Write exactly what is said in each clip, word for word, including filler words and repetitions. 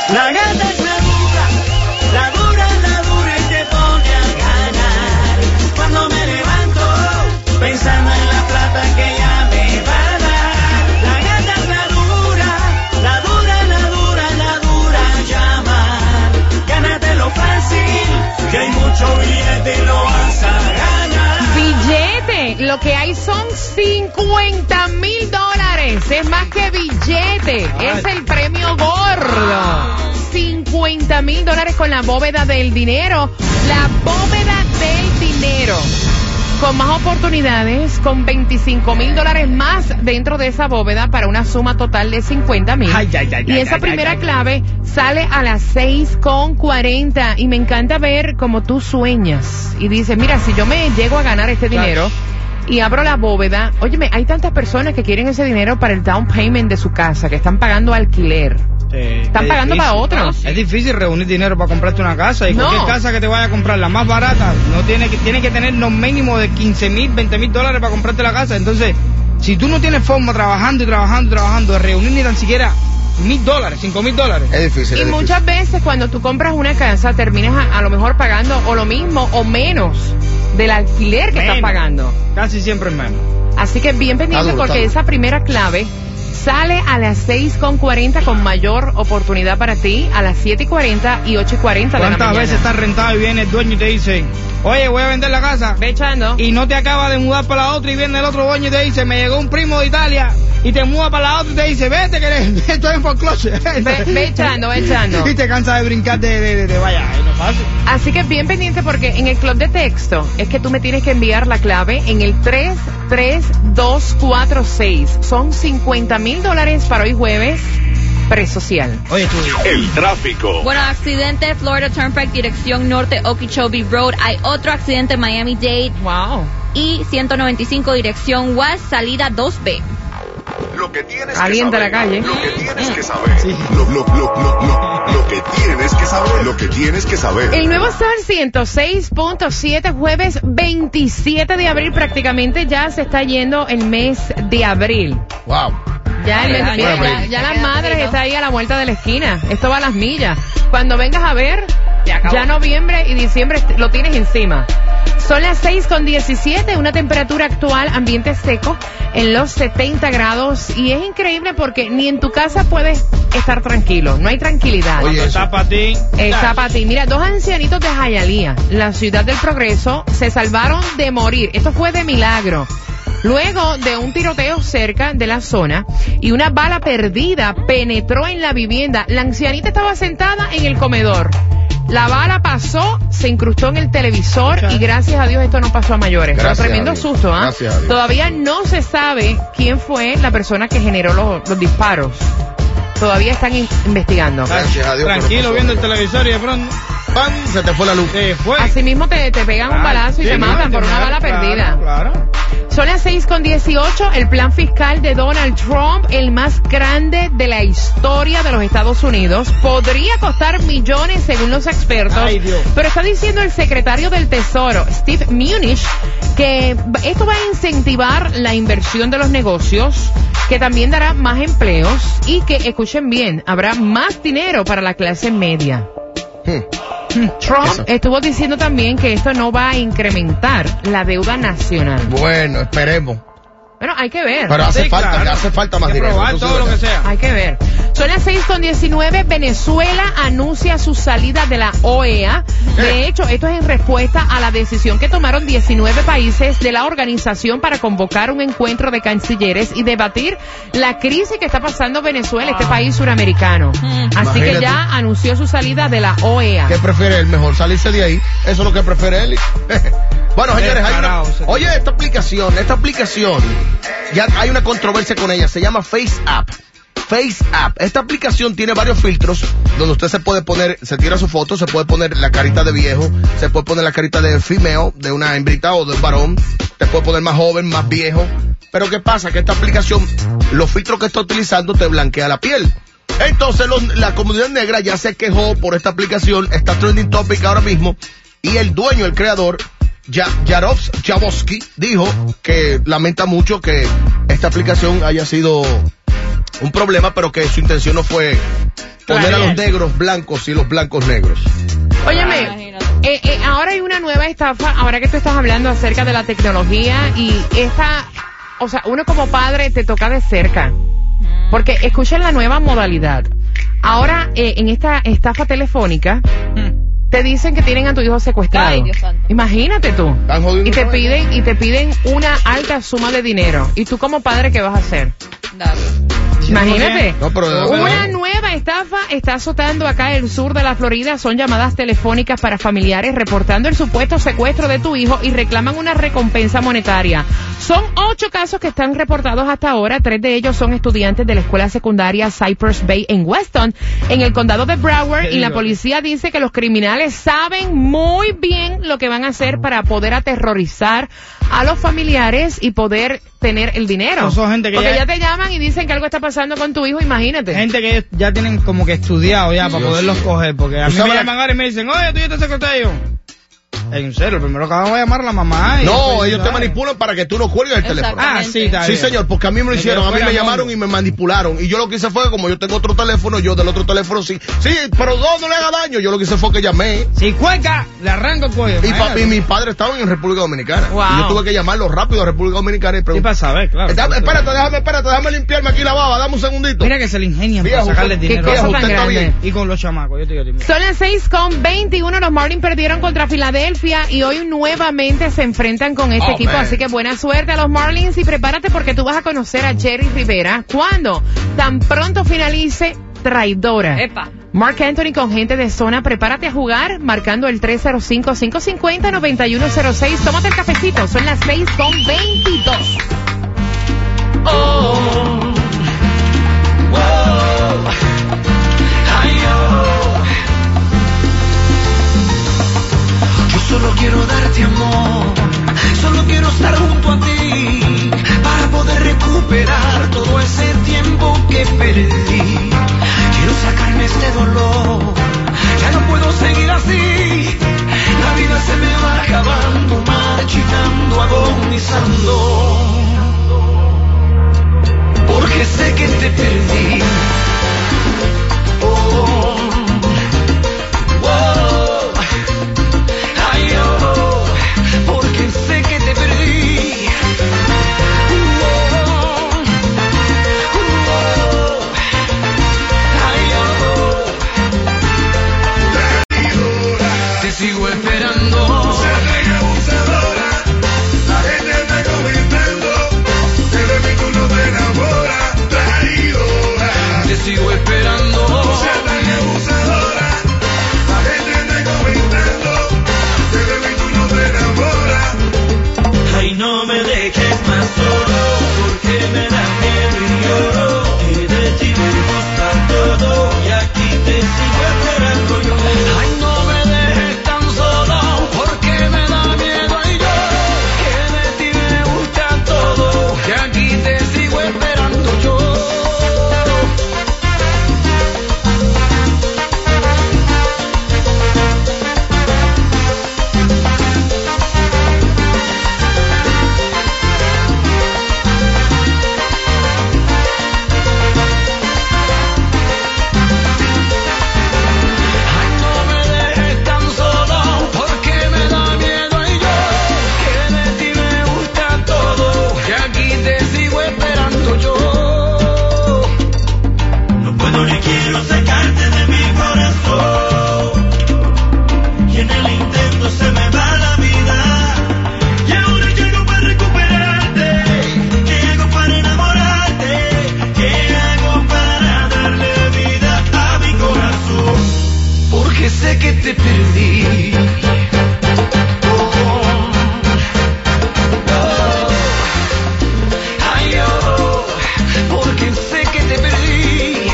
La gata es la dura, la dura, la dura y te pone a ganar. Cuando me levanto, pensando en la plata que ella me va a dar. La gata es la dura, la dura, la dura, la dura llamar. Gánatelo fácil, que hay mucho billete y lo vas a ganar. Billete, lo que hay son cincuenta mil dólares, es más que billete, es el premio gordo. cincuenta mil dólares con la bóveda del dinero, la bóveda del dinero. Con más oportunidades, con veinticinco mil dólares más dentro de esa bóveda para una suma total de cincuenta mil. Y esa primera clave sale a las seis con cuarenta. Y me encanta ver cómo tú sueñas. Y dices, mira, si yo me llego a ganar este dinero y abro la bóveda, óyeme, hay tantas personas que quieren ese dinero para el down payment de su casa, que están pagando alquiler. Sí, están pagando difícil. Para otros. Es difícil reunir dinero para comprarte una casa. Y no. Cualquier casa que te vaya a comprar, la más barata, no tiene que, tiene que tener no mínimo de quince mil, veinte mil dólares para comprarte la casa. Entonces, si tú no tienes forma trabajando y trabajando y trabajando de reunir ni tan siquiera mil dólares, cinco mil dólares, es difícil. Y es muchas difícil. veces cuando tú compras una casa, terminas a, a lo mejor pagando o lo mismo o menos del alquiler que menos. Estás pagando. Casi siempre es menos. Así que bien pendiente duro, porque esa primera clave sale a las seis con cuarenta con mayor oportunidad para ti, a las siete y cuarenta y ocho y cuarenta de la mañana. ¿Cuántas veces estás rentado y viene el dueño y te dice, oye, voy a vender la casa? Ve echando. Y no te acaba de mudar para la otra y viene el otro dueño y te dice, me llegó un primo de Italia y te muda para la otra y te dice, vete que estoy en foreclosure. Ve, ve echando, ve echando. Y te cansas de brincar de, de, de, de vaya, no es fácil. Así que bien pendiente porque en el club de texto es que tú me tienes que enviar la clave en el tres tres dos cuatro seis. Son cincuenta mil dólares para hoy jueves, presocial. Oye, tú. El tráfico. Bueno, accidente Florida Turnpike, dirección norte, Okeechobee Road. Hay otro accidente Miami-Dade. Wow. Y ciento noventa y cinco, dirección west, salida dos B. Lo que tienes Alienta que la saber. calle. Lo que tienes que saber. Sí. Lo, lo, lo, lo, lo, lo que tienes que saber. Lo que tienes que saber. El nuevo Sol ciento seis punto siete, jueves veintisiete de abril, prácticamente ya se está yendo el mes de abril. Wow. Ya, el, mira, ya, ya las madres está ahí a la vuelta de la esquina. Esto va a las millas. Cuando vengas a ver, ya, ya noviembre y diciembre lo tienes encima. Son las seis con diecisiete, una temperatura actual, ambiente seco, en los setenta grados. Y es increíble porque ni en tu casa puedes estar tranquilo. No hay tranquilidad. Oye, está para ti. Está para ti. Mira, dos ancianitos de Hialeah, la ciudad del progreso, se salvaron de morir. Esto fue de milagro. Luego de un tiroteo cerca de la zona y una bala perdida penetró en la vivienda. La ancianita estaba sentada en el comedor. La bala pasó, se incrustó en el televisor y gracias a Dios esto no pasó a mayores. Fue un tremendo susto, ¿ah? ¿eh? Todavía no se sabe quién fue la persona que generó los, los disparos. Todavía están in- investigando. Gracias a Dios. Tranquilo viendo el televisor y de pronto ¡pam! Se te fue la luz. Se fue. Así mismo te, te pegan un balazo y sí, te no, matan te por una matan, bala claro, perdida. Claro. Son las seis con dieciocho, el plan fiscal de Donald Trump, el más grande de la historia de los Estados Unidos, podría costar millones según los expertos. Ay, Dios. Pero está diciendo el secretario del Tesoro, Steve Mnuchin, que esto va a incentivar la inversión de los negocios, que también dará más empleos y que, escuchen bien, habrá más dinero para la clase media. Hmm. Trump Eso. estuvo diciendo también que esto no va a incrementar la deuda nacional. Bueno, esperemos. Bueno, hay que ver. Pero hace Sí, falta, claro. hace falta más Hay que dinero. probar Eso sí, todo lo ¿verdad? que sea. Hay que ver. Son las seis con diecinueve. Venezuela anuncia su salida de la O E A. De hecho, esto es en respuesta a la decisión que tomaron diecinueve países de la organización para convocar un encuentro de cancilleres y debatir la crisis que está pasando Venezuela, este país suramericano. Así que Imagínate. ya anunció su salida de la O E A. ¿Qué prefiere él? Mejor salirse de ahí. Eso es lo que prefiere él. Bueno, señores, hay una... Oye, esta aplicación, esta aplicación, ya hay una controversia con ella. Se llama FaceApp. FaceApp. Esta aplicación tiene varios filtros donde usted se puede poner, se tira su foto, se puede poner la carita de viejo, se puede poner la carita de female, de una hembrita o de un varón, te puede poner más joven, más viejo. Pero ¿qué pasa? Que esta aplicación, los filtros que está utilizando te blanquea la piel. Entonces los, la comunidad negra ya se quejó por esta aplicación, está trending topic ahora mismo, y el dueño, el creador, Ya, Jarovs Jaboski, dijo que lamenta mucho que esta aplicación haya sido un problema, pero que su intención no fue poner Claro. a los negros blancos y los blancos negros. Óyeme, eh, eh, ahora hay una nueva estafa, ahora que tú estás hablando acerca de la tecnología y esta, o sea, uno como padre te toca de cerca, porque escuchen la nueva modalidad. Ahora, eh, en esta estafa telefónica, te dicen que tienen a tu hijo secuestrado. Ay, Dios santo. Imagínate tú. Están jodiendo Y te otra vez. piden, y te piden una alta suma de dinero. ¿Y tú como padre qué vas a hacer? Dale. Imagínate. No, pero de- Una nueva estafa está azotando acá el sur de la Florida. Son llamadas telefónicas para familiares reportando el supuesto secuestro de tu hijo y reclaman una recompensa monetaria. Son ocho casos que están reportados hasta ahora. Tres de ellos son estudiantes de la escuela secundaria Cypress Bay en Weston, en el condado de Broward. Y la policía dice que los criminales saben muy bien lo que van a hacer para poder aterrorizar a los familiares y poder tener el dinero. Son gente que Porque ya- ya te llaman y dicen que algo está pasando con tu hijo, imagínate. Gente que ya tienen como que estudiado ya para Dios. poderlos coger, porque a ¿Tú mí me sabes la- llaman ahora y me dicen, oye, tú ya te secretario. En serio, primero que vamos a llamar a la mamá. y No, después, ellos te ¿sabes? manipulan para que tú no cuelgues el teléfono. Ah, sí, está Sí, bien. señor, porque a mí me lo Me hicieron, quedo a mí fuera me de llamaron mundo. y me manipularon. Y yo lo que hice fue, como yo tengo otro teléfono, yo del otro teléfono sí. Sí, pero no, no le haga daño. Yo lo que hice fue que llamé. Si cuelga, le arranco el cuello. Y, pa- imagínate. y mis padres estaban en República Dominicana. Wow. Y yo tuve que llamarlo rápido a República Dominicana y Sí, preguntar. para saber, claro. Dame- espérate, déjame, espérate, déjame limpiarme aquí la baba, dame un segundito. Mira que se le ingenian Viejo, para sacarle ¿qué dinero. cosa viejo, tan usted está grande? bien. Y con los chamacos, yo te digo, mira. Son las seis con veintiuno, los Marlins perdieron contra Filadelfia y hoy nuevamente se enfrentan con este Oh, equipo, man. así que buena suerte a los Marlins y prepárate porque tú vas a conocer a Jerry Rivera cuando tan pronto finalice Traidora. Epa. Mark Anthony con gente de zona, prepárate a jugar marcando el tres cero cinco, cinco cinco cero, nueve uno cero seis. Tómate el cafecito, son las seis con veintidós. Oh, wow, ay, oh. Yo solo quiero darte amor, solo quiero estar junto a ti para poder recuperar todo ese tiempo que perdí. Quiero sacarme este dolor, ya no puedo seguir así. La vida se me va acabando, marchitando, agonizando. Porque sé que te perdí. Oh, oh, ay, oh, porque sé que te perdí. Oh, oh, ay, oh, te sigo esperando. La gente está comentando que de mí tú no te enamoras, traidora. Te sigo esperando. No seas tan abusadora. La gente está comentando que de mí tú no te enamoras. Ay, no me dejes más solo, porque me da miedo y lloro. Y de ti me gusta todo, y aquí te sigo esperando yo. Ay, no me dejes tan solo, porque me da miedo y lloro. Que de ti me gusta todo, y aquí te sigo esperando yo. Ay, no me dejes tan solo, porque me da miedo y yo, que de ti me gusta todo, y aquí te sigo esperando yo. No puedo ni quiero sacarte de mi corazón, y en el intento se me va la vida, y ahora llego para recuperarte. ¿Qué hago para enamorarte? ¿Qué hago para darle vida a mi corazón? Porque sé que te perdí. Oh, oh, ay, oh, porque sé que te perdí.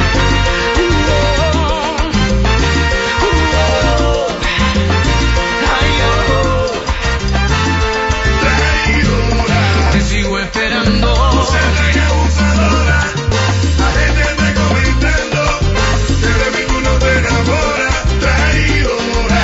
Oh, oh, ay, oh, Traidora. te sigo esperando. No seas tan abusadora. La gente está comentando que de mí tú no te enamoras, traidora.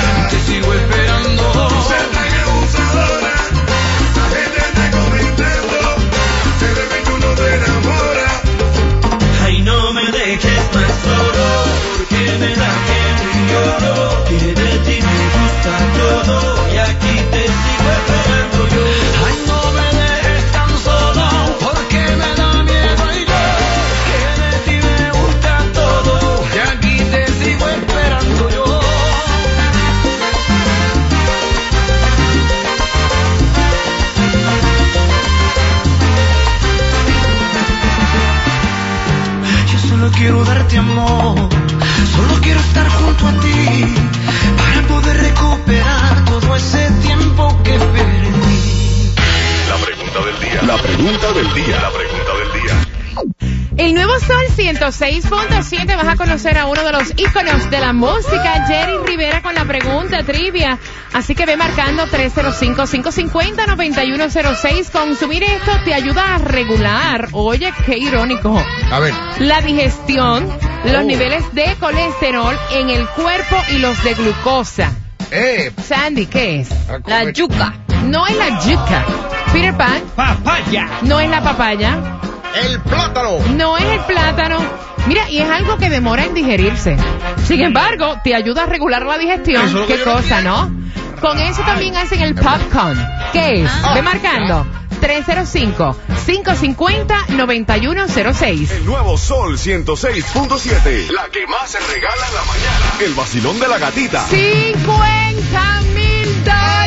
pregunta del día. La pregunta del día. El nuevo Sol ciento seis punto siete, vas a conocer a uno de los íconos de la música, Jerry Rivera, con la pregunta trivia. Así que ve marcando tres cero cinco, cinco cinco cero, nueve uno cero seis. Consumir esto te ayuda a regular, oye, qué irónico, A ver. la digestión, los Oh. niveles de colesterol en el cuerpo y los de glucosa. Eh. Sandy, ¿qué es? La yuca. No es la yuca. Peter Pan, Papaya. no es la papaya. El plátano. No es el plátano. Mira, y es algo que demora en digerirse. Sin embargo, te ayuda a regular la digestión. Eso es lo que Qué yo no cosa, ¿no? Con eso también hacen el popcorn. ¿Qué es? Ah. Ve marcando. tres cero cinco, cinco cinco cero, nueve uno cero seis. El nuevo Sol ciento seis punto siete. La que más se regala en la mañana. El vacilón de la gatita. cincuenta mil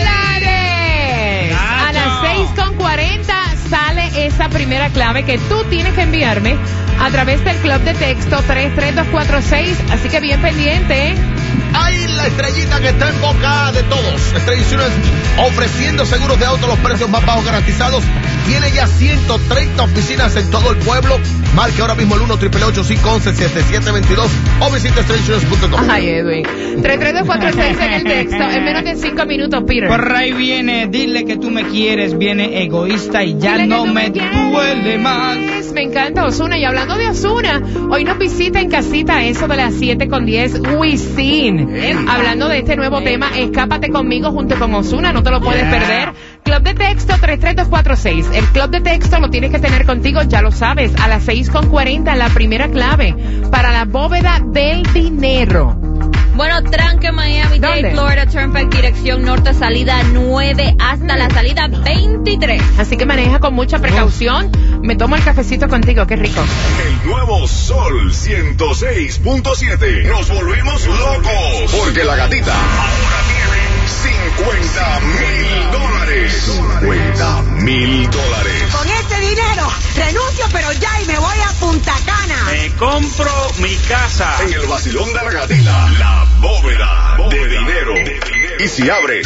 dólares. A las seis con cuarenta sale esa primera clave que tú tienes que enviarme a través del club de texto tres tres dos cuatro seis. Así que bien pendiente, ¿eh? Ahí la estrellita que está en boca de todos. Estrella Insurance, ofreciendo seguros de auto a los precios más bajos garantizados. Tiene ya ciento treinta oficinas en todo el pueblo. Marque ahora mismo el uno, ocho ocho ocho, cinco uno uno, siete siete dos dos o visite estrella insurance punto com. Ay, Edwin. tres tres dos cuatro seis en el texto. En menos de cinco minutos, Peter. Por ahí viene, dile que tú me quieres, viene egoísta y ya Dile que no tú me quieres. duele más. Me encanta Ozuna. Y hablando de Ozuna, hoy nos visita en casita a eso de las siete con diez Wisin. Hablando de este nuevo tema, Escápate conmigo junto con Ozuna, no te lo puedes Yeah. perder. Club de texto tres tres dos cuatro seis. El club de texto lo tienes que tener contigo, ya lo sabes, a las seis con cuarenta, la primera clave para la bóveda del dinero. Bueno, tranque Miami ¿Dónde? Dade, Florida Turnpike, dirección norte, salida nueve hasta la salida veintitrés. Así que maneja con mucha precaución. Me tomo el cafecito contigo, qué rico. El nuevo Sol ciento seis punto siete. Nos volvimos locos. Porque la gatita ahora tiene cincuenta mil dólares. cincuenta mil dólares. Con este dinero renuncio, pero ya y me voy a Punta Cana. Me compro mi casa. En el vacilón de la gatita, la bóveda de dinero. Y si abre,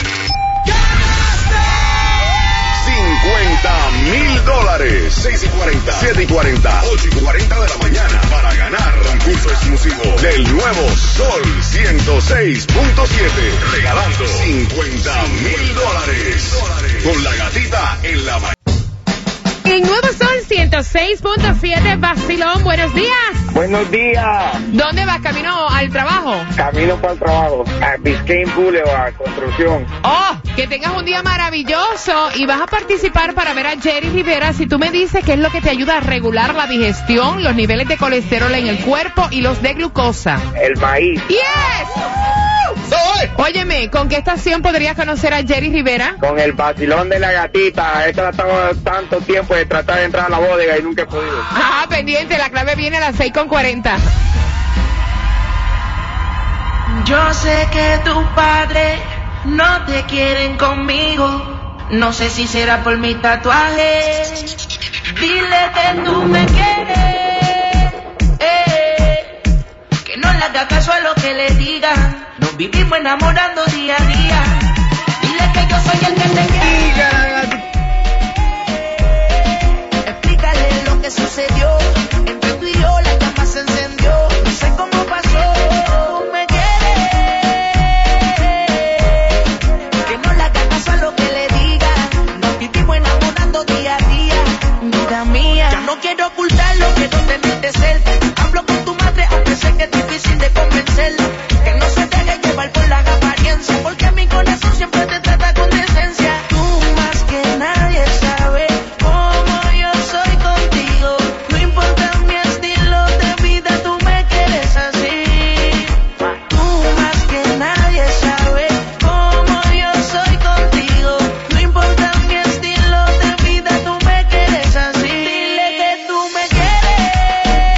cincuenta mil dólares. seis y cuarenta, siete y cuarenta, ocho y cuarenta de la mañana para ganar un curso exclusivo del nuevo Sol ciento seis punto siete. Regalando cincuenta mil dólares. Con la gatita en la mañana. El nuevo Sol ciento seis punto siete, vacilón, buenos días. Buenos días. ¿Dónde vas? ¿Camino al trabajo? Camino para el trabajo. A Biscayne Boulevard, construcción. Oh, que tengas un día maravilloso y vas a participar para ver a Jerry Rivera si tú me dices qué es lo que te ayuda a regular la digestión, los niveles de colesterol en el cuerpo y los de glucosa. El maíz. ¡Yes! ¡Soy! Óyeme, ¿con qué estación podrías conocer a Jerry Rivera? Con el vacilón de la gatita. He tratado tanto tiempo de tratar de entrar a la bodega y nunca he podido. Ah, pendiente, la clave viene a las seis con cuarenta. Yo sé que tus padres no te quieren conmigo. No sé si será por mi tatuaje. Dile que tú me quieres. Eh, que no le haga caso a lo que le digan. Nos vivimos enamorando día a día. Dile que yo soy el que te quiere. Explícale lo que sucedió. Entre tú y yo la llama se encendió. No sé cómo pasó. Tú me quieres. Que no le haga caso a lo que le diga. Nos vivimos enamorando día a día. Vida mía. Ya no quiero ocultarlo, quiero tenerte cerca. Hablo con tu madre, aunque sé que es difícil de convencerla. Que no se deje llevar por la apariencia. Porque mi corazón siempre te trata con decencia. Tú más que nadie sabes cómo yo soy contigo. No importa mi estilo de vida, tú me quieres así. Tú más que nadie sabes cómo yo soy contigo. No importa mi estilo de vida, tú me quieres así. Dile que tú me quieres.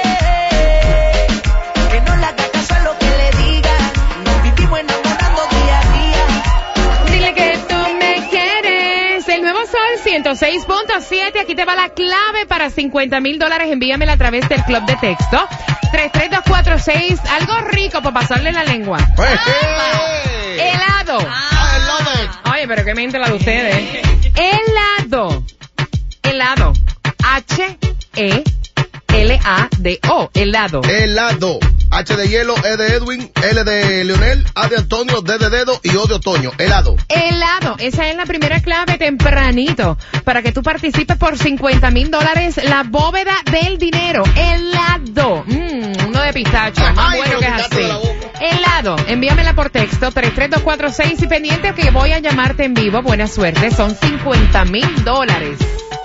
Que no le haga caso a lo que le diga. Nos vivimos enamorando día a día. Dile que tú me quieres. El nuevo Sol ciento seis punto siete. Aquí te va la clave para cincuenta mil dólares. Envíamela a través del club de texto. tres tres dos cuatro seis. Algo rico para pasarle la lengua. Pues, hey. Helado. I love it. Oye, pero qué mente la de ustedes. Helado. Helado E L A D O, helado. Helado. H de hielo, E de Edwin, L de Leonel, A de Antonio, D de dedo y O de otoño. Helado. Helado. Esa es la primera clave tempranito para que tú participes por cincuenta mil dólares. La bóveda del dinero. Helado. Mmm, uno de pistacho. Más Ay, bueno no, que es así. Helado. Envíamela por texto tres tres dos cuatro seis y pendiente que voy a llamarte en vivo. Buena suerte. Son cincuenta mil dólares.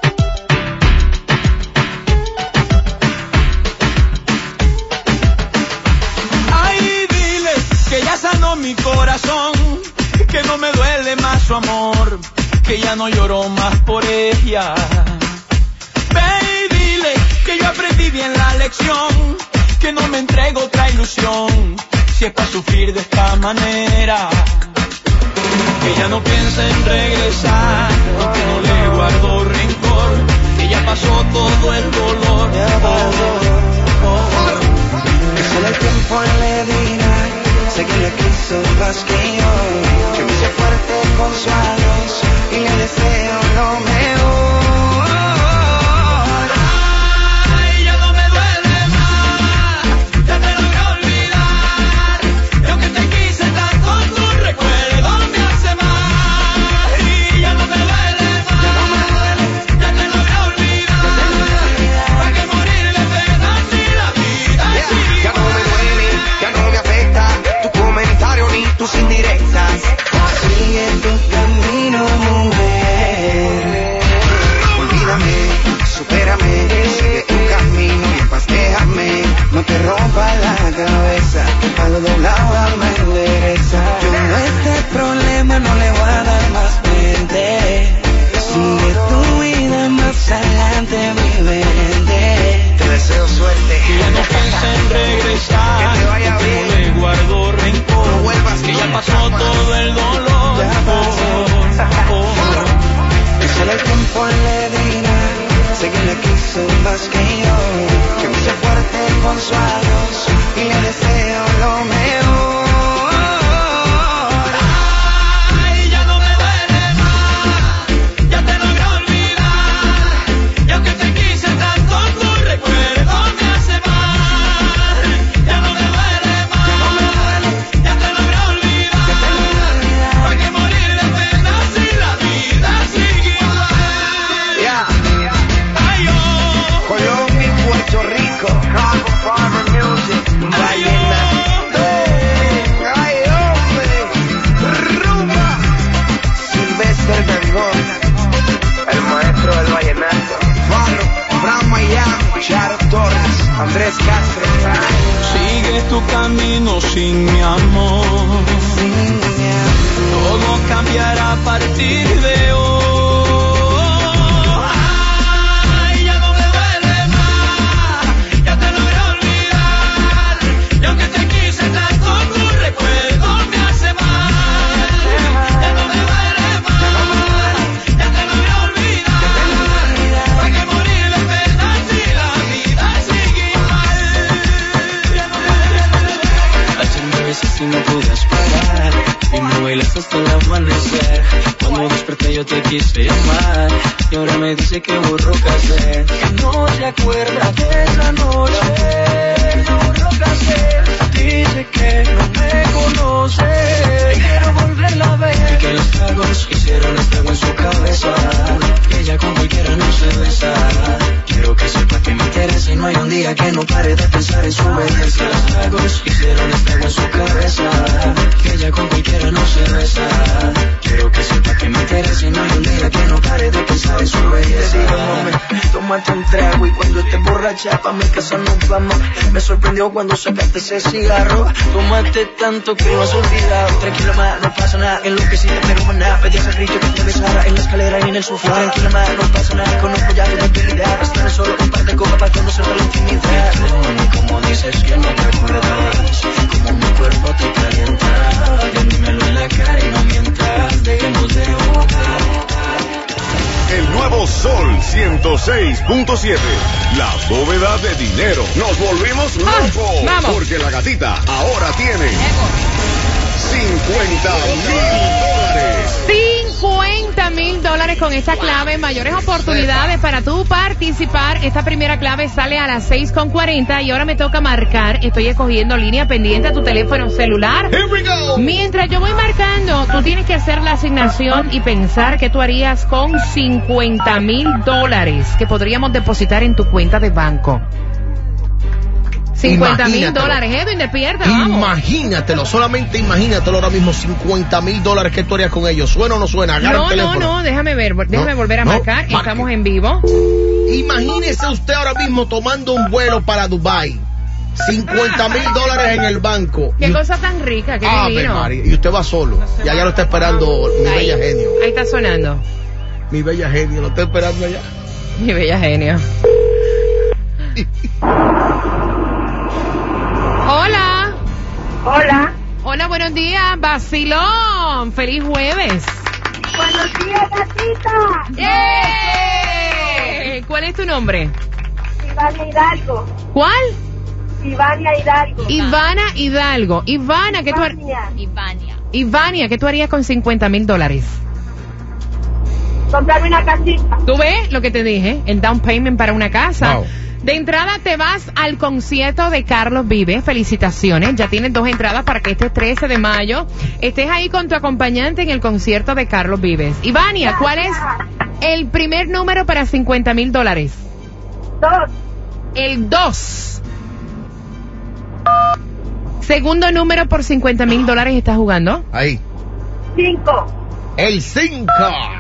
Que ya sanó mi corazón, que no me duele más su amor, que ya no lloro más por ella. Ve y dile que yo aprendí bien la lección, que no me entrego otra ilusión, si es para sufrir de esta manera. Que ya no piensa en regresar, que no le guardo rencor, que ya pasó todo el dolor. Oh, oh. Que solo el tiempo le dirá. Sé que le quiso más que yo, que me hice fuerte con sus años y le deseo lo mejor. Ay, ya no me duele más, ya te logré olvidar, y aunque te quise tanto, tu recuerdo me hace mal. Y ya no me duele más, ya no me duele, ya te logré olvidar, para que morir de pena si la vida Yeah. sigue. Ya no me duele, ya no me afecta tu comentario ni tus indirectas. Sigue tu camino, mujer. Olvídame, supérame, sigue tu camino y en paz déjame. No te rompa la cabeza, a lo doblado me endereza. Yo a este problema no le voy a dar más mente. Sigue tu vida más adelante, mi vente. Te deseo suerte. Que ya no piensa en regresar, Que te vaya que bien. no le guardo rencor, No vuelvas que ya nunca pasó más. todo el dolor. Ya pasó. Oh, oh, oh. Que solo el tiempo le dirá. Sé que le quiso más que yo, que me hice fuerte con sus años y le deseo lo mejor. Ay, ya no me duele más, ya te logré olvidar, y aunque te quise tanto, tu recuerdo me hace mal. Ya no me duele más, Ya no me duele, ya te logré olvidar, ya te logré olvidar. para que morir de pena si la vida sigue igual. Ya, Ay, oh, Colombia y Puerto Rico, Chicago Farmer Music, ay, Vallenato. Ay, hombre, rumba. Silvestre Dangond, el maestro del vallenato. Barro, Bram Miami, Charo Torres, Andrés Castro. sigue tu camino sin mi amor. Todo cambiará a partir de hoy. Ay, ya no me duele más, ya te logré olvidar, y aunque te quise tanto, tu recuerdo me hace mal. Ya no me duele más, ya te logré olvidar, para que morir de pena si la vida sigue igual. Ya no me duele. Ayer me besaste y no pude esperar, y me bailaste hasta el amanecer. Cuando desperté yo te quise llamar, y ahora me dice que borró cassette, que no se acuerda de esa noche. Que borró cassette, dice que no me conoce, y quiero volverla a ver, y que los tragos hicieron estrago en su cabeza, que ella con cualquiera no se besa. Quiero que sepa que me interesa y no hay un día que no pare de pensar en su belleza. Los tragos hicieron estrago en su cabeza, que ella con cualquiera no se besa. Quiero que sepa que me interesa y no hay un día que no pare de pensar en su belleza. Tómate un trago y cuando estés borracha pa' mi casa nos vamos. Me sorprendió cuando sacaste ese cigarro. Tómate tanto que lo has olvidado. Tranquila ma, no pasa nada, en lo que sí te pero maná. Pedí a Richo que te besara en la escalera y en el sofá. Tranquila ma, no pasa nada, conozco ya tu debilidad. Estaré solo un par de copas para conocer la intimidad. Como dices que no te acuerdas, como mi cuerpo te calienta, dímelo en la cara y no mientas, dejemos de jugar. El nuevo Sol ciento seis punto siete. La bóveda de dinero. Nos volvimos locos. vamos. Porque la gatita ahora tiene cincuenta mil dólares. cincuenta mil dólares con esta clave. Mayores oportunidades para tú participar. Esta primera clave sale a las seis con cuarenta y ahora me toca marcar. Estoy escogiendo línea pendiente a tu teléfono celular. Here we go. Mientras yo voy marcando, tú tienes que hacer la asignación y pensar qué tú harías con cincuenta mil dólares que podríamos depositar en tu cuenta de banco. cincuenta mil dólares, Edwin, despierta, vamos. Imagínatelo, solamente imagínatelo ahora mismo, cincuenta mil dólares, ¿qué tú harías con ellos? ¿Suena o no suena? Agarra No, el teléfono. no, no, déjame ver, déjame No, volver a no, marcar, marque. estamos en vivo. Imagínese usted ahora mismo tomando un vuelo para Dubái. cincuenta mil dólares en el banco. Qué Y- cosa tan rica, qué Ave divino. María, y usted va solo. Y allá lo está esperando mi Ahí, bella genio. ahí está sonando, Mi bella genio, lo está esperando allá. mi bella genio. Hola. Hola. Hola, buenos días, vacilón. Feliz jueves. Buenos días, gatita. ¡Eh! ¿Cuál es tu nombre? Ivania Hidalgo. ¿Cuál? Ivania Hidalgo. Ivana Hidalgo. Ivana, ¿qué tú har- Ivania. Ivania. Ivania, ¿qué tú harías con cincuenta mil dólares? Comprarme una casita. ¿Tú ves lo que te dije? El down payment para una casa. Wow. De entrada te vas al concierto de Carlos Vives. Felicitaciones. Ya tienes dos entradas para que este trece de mayo estés ahí con tu acompañante en el concierto de Carlos Vives. Ivania, ¿cuál es el primer número para cincuenta mil dólares? Dos. El dos. Segundo número por cincuenta mil dólares estás jugando. Ahí. Cinco. El cinco.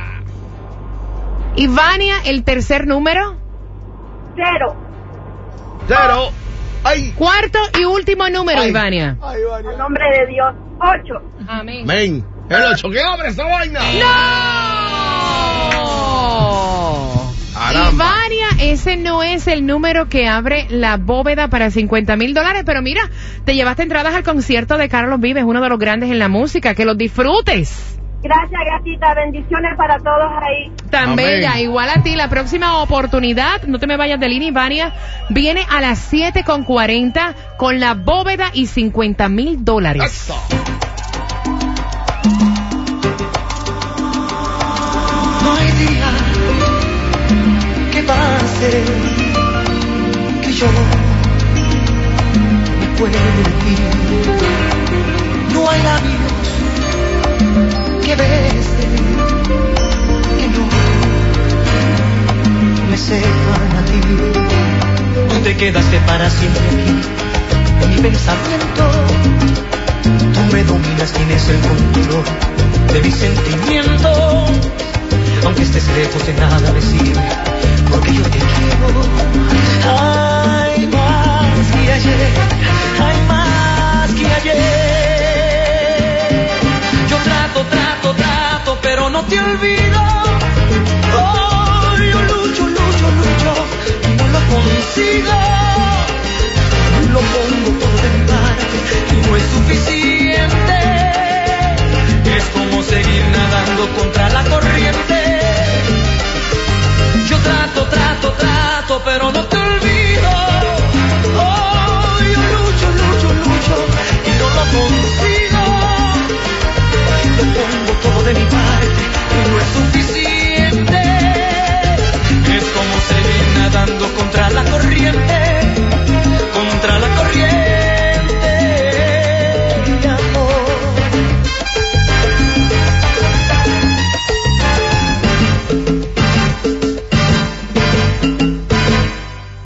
Ivania, el tercer número. Cero. Cero. Ay. Cuarto y último número, Ay. Ivania. Ay, Ivania. En nombre de Dios. Ocho. Amén. Men, el ocho, ¿qué abre esa vaina? ¡No! Caramba. Ivania, ese no es el número que abre la bóveda para cincuenta mil dólares, pero mira, te llevaste entradas al concierto de Carlos Vives, uno de los grandes en la música, que los disfrutes. Gracias, gatita. Bendiciones para todos ahí. Tan Amén. bella, igual a ti, la próxima oportunidad, no te me vayas de línea, Ivania, viene a las siete con cuarenta con la bóveda y cincuenta mil dólares. Eso. No hay día que pase que yo me pueda ir. No hay labios que besen que no me sepan a ti. Tú te quedaste para siempre aquí en mi pensamiento. Tú me dominas, tienes el control de mis sentimientos. Aunque estés lejos de nada me sirve, porque yo te quiero. Hay más que ayer, hay más que ayer. Yo trato, trato, trato, pero no te olvido. Oh, yo lucho, lucho, lucho, y no lo consigo. Lo pongo todo de mi parte y no es suficiente. Es como seguir nadando contra la corriente. Yo trato, trato, trato, pero no te